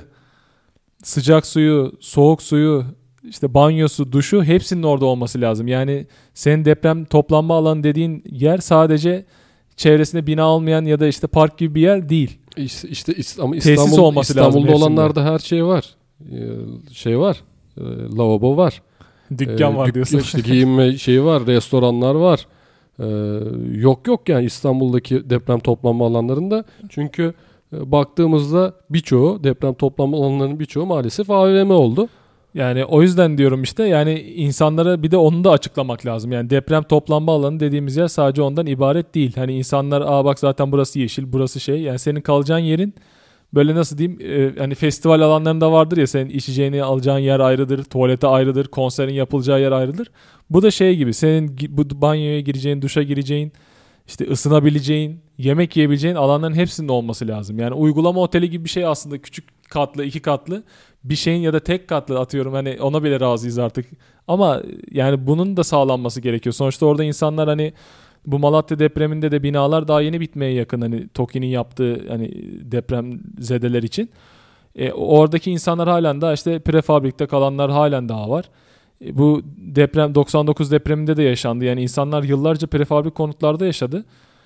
sıcak suyu, soğuk suyu, işte banyosu, duşu, hepsinin orada olması lazım. Yani senin deprem toplanma alanı dediğin yer sadece çevresinde bina olmayan ya da işte park gibi bir yer değil. İşte, işte ama Tesis İstanbul, olması lazım İstanbul'da hepsinde. olanlarda her şey var. Ee, şey var. E, lavabo var. Dükkan Ee, var dük- diyorsun. İşte giyinme şeyi var, restoranlar var. Ee, yok yok yani İstanbul'daki deprem toplanma alanlarında. Çünkü e, baktığımızda birçoğu deprem toplanma alanlarının birçoğu maalesef A V M oldu. Yani o yüzden diyorum işte, yani insanlara bir de onu da açıklamak lazım. Yani deprem toplanma alanı dediğimiz yer sadece ondan ibaret değil. Hani insanlar, aa bak zaten burası yeşil, burası şey. Yani senin kalacağın yerin böyle nasıl diyeyim, e, hani festival alanlarında vardır ya, senin içeceğini alacağın yer ayrıdır, tuvalete ayrıdır, konserin yapılacağı yer ayrıdır. Bu da şey gibi, senin gi- bu banyoya gireceğin, duşa gireceğin, işte ısınabileceğin, yemek yiyebileceğin alanların hepsinin olması lazım. Yani uygulama oteli gibi bir şey aslında, küçük katlı, iki katlı bir şeyin ya da tek katlı, atıyorum hani ona bile razıyız artık. Ama yani bunun da sağlanması gerekiyor. Sonuçta orada insanlar, hani bu Malatya depreminde de binalar daha yeni bitmeye yakın, hani TOKİ'nin yaptığı hani deprem zedeler için. E, oradaki insanlar halen daha işte prefabrikte kalanlar halen daha var. E, bu deprem doksan dokuz depreminde de yaşandı. Yani insanlar yıllarca prefabrik konutlarda yaşadı.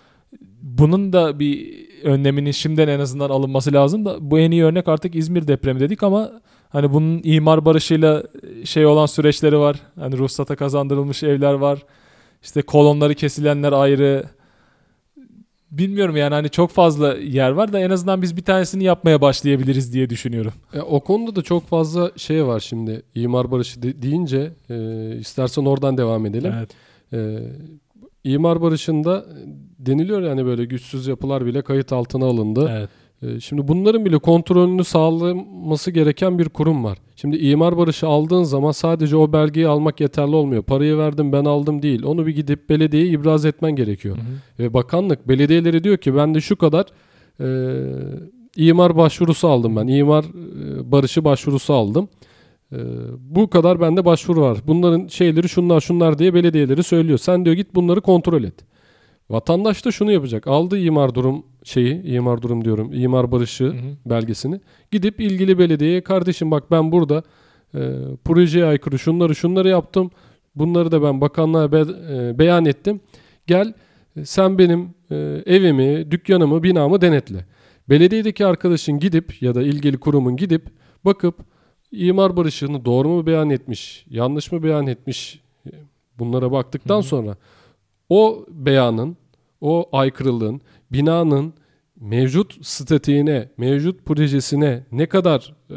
Bunun da bir önleminin şimdiden en azından alınması lazım da, bu en iyi örnek artık İzmir depremi dedik ama hani bunun imar barışıyla şey olan süreçleri var. Hani ruhsata kazandırılmış evler var. İşte kolonları kesilenler ayrı. Bilmiyorum yani, hani çok fazla yer var da en azından biz bir tanesini yapmaya başlayabiliriz diye düşünüyorum. E, o konuda da çok fazla şey var şimdi. İmar barışı de- deyince e, istersen oradan devam edelim. Evet. E, İmar barışında deniliyor yani böyle güçsüz yapılar bile kayıt altına alındı. Evet. E, şimdi bunların bile kontrolünü sağlaması gereken bir kurum var. Şimdi imar barışı aldığın zaman sadece o belgeyi almak yeterli olmuyor. Parayı verdim ben aldım değil. Onu bir gidip belediyeye ibraz etmen gerekiyor. Hı hı. Ve bakanlık belediyeleri diyor ki ben de şu kadar e, imar başvurusu aldım ben. İmar e, barışı başvurusu aldım. E, bu kadar bende başvuru var. Bunların şeyleri şunlar şunlar diye belediyeleri söylüyor. Sen diyor git bunları kontrol et. Vatandaş da şunu yapacak. Aldığı imar durum şeyi, imar durum diyorum, imar barışı Hı hı. belgesini gidip ilgili belediyeye, kardeşim bak ben burada e, projeye aykırı şunları şunları yaptım. Bunları da ben bakanlığa be, e, beyan ettim. Gel e, sen benim e, evimi, dükkanımı, binamı denetle. Belediyedeki arkadaşın gidip ya da ilgili kurumun gidip bakıp imar barışını doğru mu beyan etmiş, yanlış mı beyan etmiş, e, bunlara baktıktan Hı hı. sonra o beyanın, o aykırılığın binanın mevcut statiğine, mevcut projesine ne kadar e,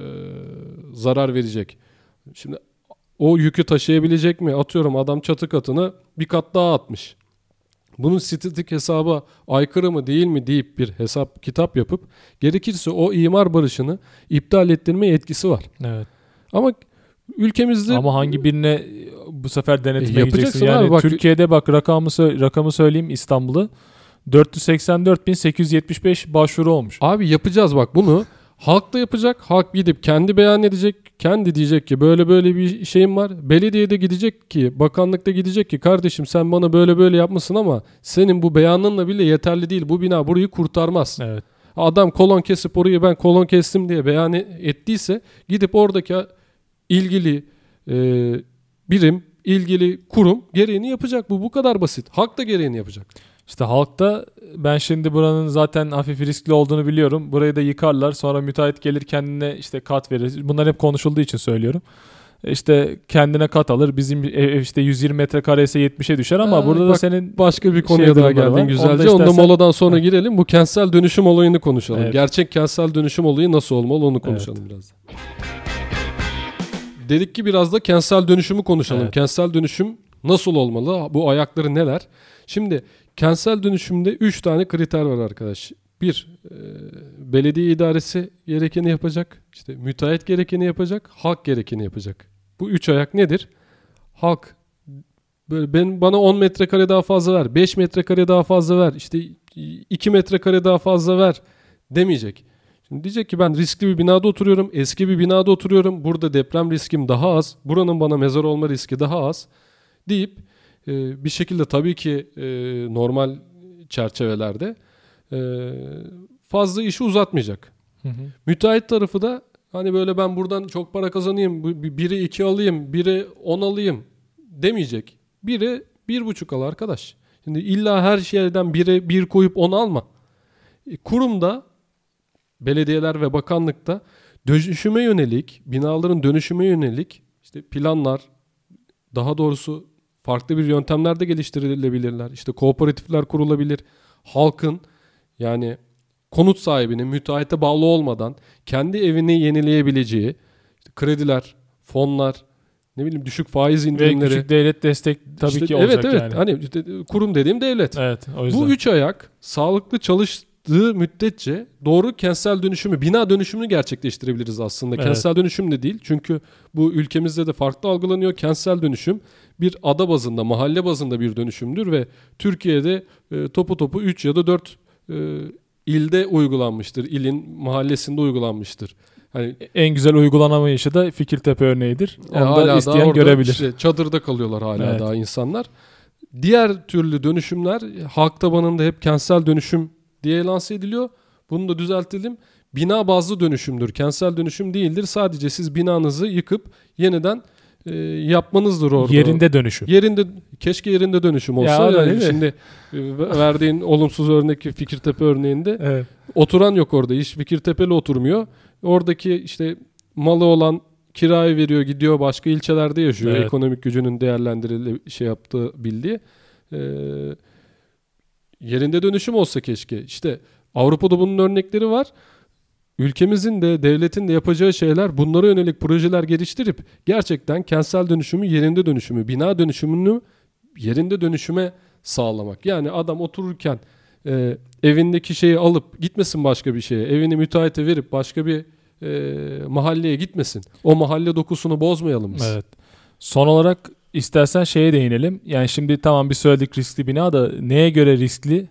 zarar verecek? Şimdi o yükü taşıyabilecek mi? Atıyorum adam çatı katını bir kat daha atmış. Bunun statik hesaba aykırı mı değil mi deyip bir hesap kitap yapıp gerekirse o imar barışını iptal ettirme yetkisi var. Evet. Ama ülkemizde Ama hangi birine bu sefer denetime E, gideceksin? yapacaksın Yani abi, bak- Türkiye'de bak, rakamı sö- rakamı söyleyeyim, İstanbul'u dört yüz seksen dört bin sekiz yüz yetmiş beş başvuru olmuş. abi yapacağız bak bunu. Halk da yapacak. Halk gidip kendi beyan edecek. Kendi diyecek ki böyle böyle bir şeyim var. Belediyede gidecek ki, bakanlıkta gidecek ki kardeşim sen bana böyle böyle yapmışsın ama senin bu beyanınla bile yeterli değil. Bu bina burayı kurtarmaz. Evet. Adam kolon kesip orayı ben kolon kestim diye beyan ettiyse gidip oradaki ilgili e, birim, ilgili kurum gereğini yapacak. Bu bu kadar basit. Halk da gereğini yapacak. İşte halkta, ben şimdi buranın zaten hafif riskli olduğunu biliyorum. Burayı da yıkarlar. Sonra müteahhit gelir kendine işte kat verir. Bunlar hep konuşulduğu için söylüyorum. İşte kendine kat alır. Bizim ev işte yüz yirmi metrekare ise yetmişe düşer ama Aa, burada da bak, senin başka bir konuya şey daha durumları geldin var. güzelce. Onu da Onu da istersen- moladan sonra Ha. girelim. Bu kentsel dönüşüm olayını konuşalım. Evet. Gerçek kentsel dönüşüm olayı nasıl olmalı onu konuşalım biraz da. Dedik ki biraz da kentsel dönüşümü konuşalım. Evet. Kentsel dönüşüm nasıl olmalı? Bu ayakları neler? Şimdi kentsel dönüşümde üç tane kriter var arkadaş. Bir, e, belediye idaresi gerekeni yapacak. İşte müteahhit gerekeni yapacak. Halk gerekeni yapacak. Bu üç ayak nedir? Halk böyle ben bana on metrekare daha fazla ver, beş metrekare daha fazla ver, işte iki metrekare daha fazla ver demeyecek. Şimdi diyecek ki ben riskli bir binada oturuyorum, eski bir binada oturuyorum. Burada deprem riskim daha az, buranın bana mezar olma riski daha az deyip e, bir şekilde tabii ki e, normal çerçevelerde e, fazla işi uzatmayacak. Hı hı. Müteahhit tarafı da hani böyle ben buradan çok para kazanayım, bu- biri iki alayım, biri on alayım demeyecek. Biri bir buçuk al arkadaş. Şimdi illa her şeyden bire bir koyup onu alma. E, kurumda, belediyeler ve bakanlıkta dönüşüme yönelik, binaların dönüşüme yönelik işte planlar, daha doğrusu farklı bir yöntemlerde geliştirilebilirler. İşte kooperatifler kurulabilir. Halkın, yani konut sahibinin müteahhite bağlı olmadan kendi evini yenileyebileceği işte krediler, fonlar, ne bileyim düşük faiz indirimleri. Ve küçük devlet destek tabii işte, ki olacak evet, evet. yani. Hani işte kurum dediğim devlet. Evet, o yüzden. Bu üç ayak sağlıklı çalıştığı müddetçe doğru kentsel dönüşümü, bina dönüşümünü gerçekleştirebiliriz aslında. Evet. Kentsel dönüşüm de değil. Çünkü bu ülkemizde de farklı algılanıyor. Kentsel dönüşüm bir ada bazında, mahalle bazında bir dönüşümdür ve Türkiye'de e, topu topu üç ya da dört e, ilde uygulanmıştır. İlin mahallesinde uygulanmıştır. Hani en güzel uygulanamayışı da Fikirtepe örneğidir. e, Onu hala da isteyen orada görebilir. işte çadırda kalıyorlar hala Evet. daha insanlar. Diğer türlü dönüşümler halk tabanında hep kentsel dönüşüm diye lanse ediliyor. Bunu da düzeltelim. Bina bazlı dönüşümdür. Kentsel dönüşüm değildir. Sadece siz binanızı yıkıp yeniden e, yapmanızdır orada. Yerinde dönüşüm. Yerinde, keşke yerinde dönüşüm olsa. Ya, Yani değil mi? şimdi e, verdiğin olumsuz örnek Fikirtepe örneğinde Evet. oturan yok orada. Hiç Fikirtepe'li oturmuyor. Oradaki işte malı olan kiraya veriyor, gidiyor başka ilçelerde yaşıyor. Evet. Ekonomik gücünün değerlendirilip şey yaptığı bildiği. Ee, yerinde dönüşüm olsa keşke. İşte Avrupa'da bunun örnekleri var. Ülkemizin de devletin de yapacağı şeyler, bunlara yönelik projeler geliştirip gerçekten kentsel dönüşümü, yerinde dönüşümü, bina dönüşümünü yerinde dönüşüme sağlamak. Yani adam otururken e, evindeki şeyi alıp gitmesin başka bir şeye. Evini müteahhite verip başka bir e, mahalleye gitmesin. O mahalle dokusunu bozmayalım biz. Evet. Son olarak istersen şeye değinelim. Yani şimdi tamam bir söyledik riskli bina da neye göre riskli?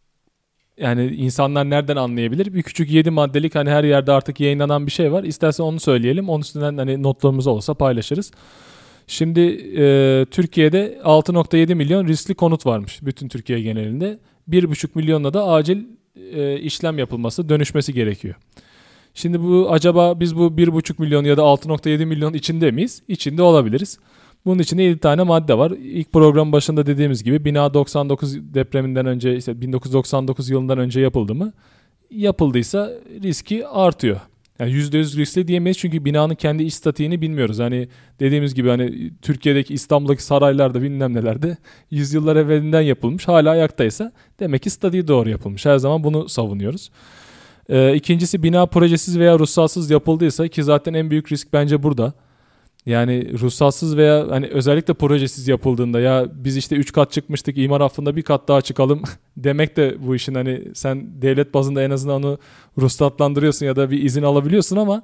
Yani insanlar nereden anlayabilir? Bir küçük yedi maddelik hani her yerde artık yayınlanan bir şey var. İstersen onu söyleyelim. Onun üstünden hani notlarımız olursa paylaşırız. Şimdi e, Türkiye'de altı nokta yedi milyon riskli konut varmış bütün Türkiye genelinde. bir buçuk milyonla da acil e, işlem yapılması, dönüşmesi gerekiyor. Şimdi bu acaba biz bu bir buçuk milyon ya da altı nokta yedi milyon içinde miyiz? İçinde olabiliriz. Bunun içinde yedi tane madde var. İlk program başında dediğimiz gibi bina doksan dokuz depreminden önce, işte bin dokuz yüz doksan dokuz yılından önce yapıldı mı? Yapıldıysa riski artıyor. Yani yüzde yüz riskli diyemeyiz çünkü binanın kendi iç statiğini bilmiyoruz. Hani dediğimiz gibi hani Türkiye'deki, İstanbul'daki saraylarda bilmem nelerde yüzyıllar evvelinden yapılmış, hala ayaktaysa demek ki statiği doğru yapılmış. Her zaman bunu savunuyoruz. Ee, ikincisi bina projesiz veya ruhsatsız yapıldıysa, ki zaten en büyük risk bence burada. Yani ruhsatsız veya hani özellikle projesiz yapıldığında ya biz işte üç kat çıkmıştık, imar affında bir kat daha çıkalım demek de bu işin, hani sen devlet bazında en azından onu ruhsatlandırıyorsun ya da bir izin alabiliyorsun ama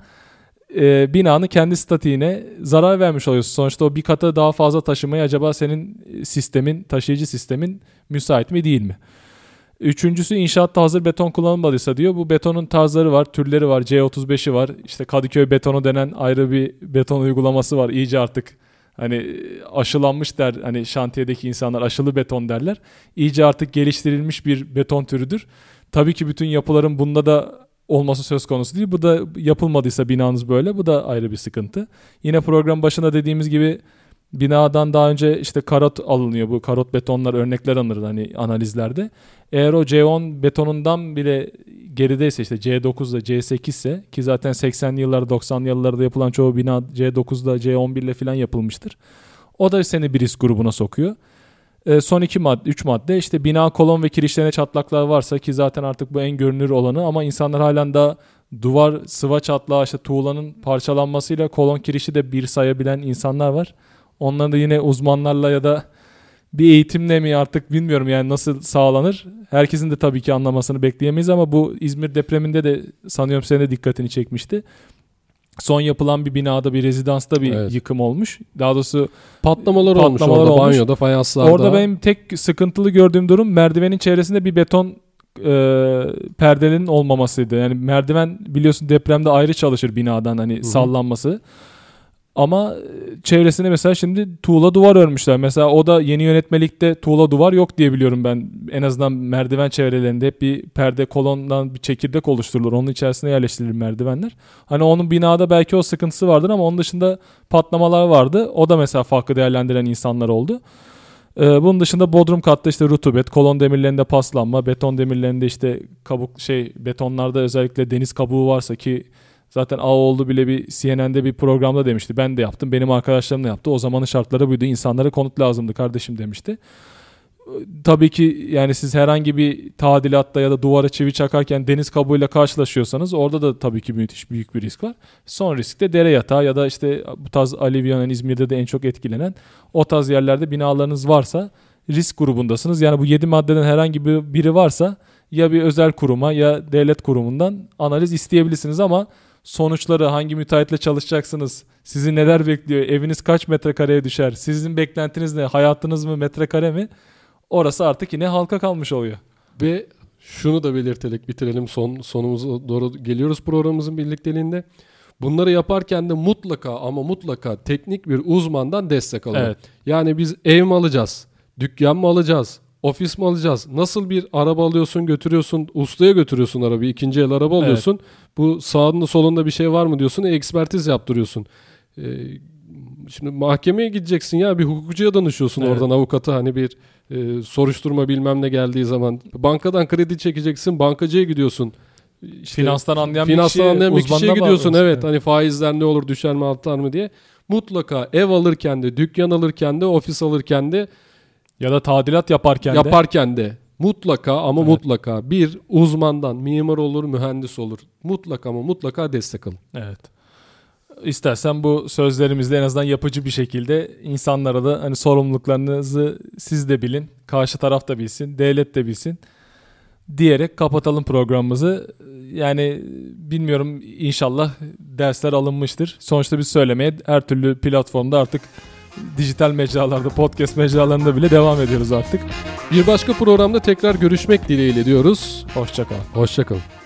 e, binanın kendi statiğine zarar vermiş oluyorsun. Sonuçta o bir kata daha fazla taşımaya acaba senin sistemin, taşıyıcı sistemin müsait mi değil mi? Üçüncüsü inşaatta hazır beton kullanılmadıysa diyor. Bu betonun tarzları var, türleri var. C otuz beşi var. İşte Kadıköy betonu denen ayrı bir beton uygulaması var. İyice artık hani aşılanmış der. Hani şantiyedeki insanlar aşılı beton derler. İyice artık geliştirilmiş bir beton türüdür. Tabii ki bütün yapıların bunda da olması söz konusu değil. Bu da yapılmadıysa binanız böyle. Bu da ayrı bir sıkıntı. Yine program başında dediğimiz gibi binadan daha önce işte karot alınıyor. Bu karot betonlar örnekler alınır hani analizlerde. Eğer o C on betonundan bile gerideyse, işte C dokuzda C sekiz ise, ki zaten seksenli yıllarda doksanlı yıllarda yapılan çoğu bina C dokuzda C on bir ile falan yapılmıştır. O da seni bir risk grubuna sokuyor. E, son iki madde, üç madde işte bina kolon ve kirişlerine çatlaklar varsa, ki zaten artık bu en görünür olanı, ama insanlar halen da duvar sıva çatlağı, işte tuğlanın parçalanmasıyla kolon kirişi de bir sayabilen insanlar var. Onları da yine uzmanlarla ya da bir eğitimle mi artık bilmiyorum yani nasıl sağlanır. Herkesin de tabii ki anlamasını bekleyemeyiz ama bu İzmir depreminde de sanıyorum senin de dikkatini çekmişti. Son yapılan bir binada, bir rezidansta bir evet. yıkım olmuş. Daha doğrusu patlamalar, patlamalar olmuş orada, olmuş. Banyoda, fayanslarda. Orada benim tek sıkıntılı gördüğüm durum merdivenin çevresinde bir beton e, perdenin olmamasıydı. Yani merdiven biliyorsun depremde ayrı çalışır binadan, hani Hı-hı. sallanması. Ama çevresine mesela şimdi tuğla duvar örmüşler. Mesela o da yeni yönetmelikte tuğla duvar yok diye biliyorum ben. En azından merdiven çevrelerinde hep bir perde kolondan bir çekirdek oluşturulur. Onun içerisine yerleştirilir merdivenler. Hani onun binada belki o sıkıntısı vardır ama onun dışında patlamalar vardı. O da mesela farklı değerlendiren insanlar oldu. Ee, bunun dışında bodrum katta işte rutubet, kolon demirlerinde paslanma, beton demirlerinde işte kabuk şey betonlarda özellikle deniz kabuğu varsa ki zaten Ağoğlu bile bir C N N'de bir programda demişti. Ben de yaptım, benim arkadaşlarım da yaptı. O zamanın şartları buydu. İnsanlara konut lazımdı kardeşim demişti. Tabii ki yani siz herhangi bir tadilatta ya da duvara çivi çakarken deniz kabuğuyla karşılaşıyorsanız orada da tabii ki müthiş büyük bir risk var. Son risk de dere yatağı ya da işte bu tarz alüvyon, İzmir'de de en çok etkilenen o tarz yerlerde binalarınız varsa risk grubundasınız. Yani bu yedi maddeden herhangi bir biri varsa ya bir özel kuruma ya devlet kurumundan analiz isteyebilirsiniz ama sonuçları, hangi müteahhitle çalışacaksınız, sizi neler bekliyor, eviniz kaç metrekareye düşer, sizin beklentiniz ne, hayatınız mı metrekare mi? Orası artık yine halka kalmış oluyor. Ve şunu da belirtelim, bitirelim, son sonumuza doğru geliyoruz programımızın birlikteliğinde. Bunları yaparken de mutlaka ama mutlaka teknik bir uzmandan destek alın. Evet. Yani biz ev mi alacağız, dükkan mı alacağız, ofis mi alacağız? Nasıl bir araba alıyorsun, götürüyorsun, ustaya götürüyorsun arabayı, ikinci el araba alıyorsun. Evet. Bu sağında solunda bir şey var mı diyorsun, ekspertiz yaptırıyorsun. Ee, şimdi mahkemeye gideceksin ya, bir hukukçuya danışıyorsun, evet. Oradan avukata hani bir e, soruşturma bilmem ne geldiği zaman. Bankadan kredi çekeceksin, bankacıya gidiyorsun. İşte, finanstan anlayan finanstan bir kişiye, anlayan bir kişiye gidiyorsun. Evet, evet, hani faizler ne olur, düşer mi artar mı diye. Mutlaka ev alırken de, dükkan alırken de, ofis alırken de ya da tadilat yaparken, yaparken de, de mutlaka ama evet. mutlaka bir uzmandan, mimar olur, mühendis olur. Mutlaka ama mutlaka destek alın. Evet. İstersen bu sözlerimizle en azından yapıcı bir şekilde insanlara da hani sorumluluklarınızı siz de bilin, karşı taraf da bilsin, devlet de bilsin diyerek kapatalım programımızı. Yani bilmiyorum, inşallah dersler alınmıştır. Sonuçta biz söylemeye her türlü platformda artık dijital mecralarda, podcast mecralarında bile devam ediyoruz artık. Bir başka programda tekrar görüşmek dileğiyle diyoruz. Hoşça kalın. Hoşça kalın.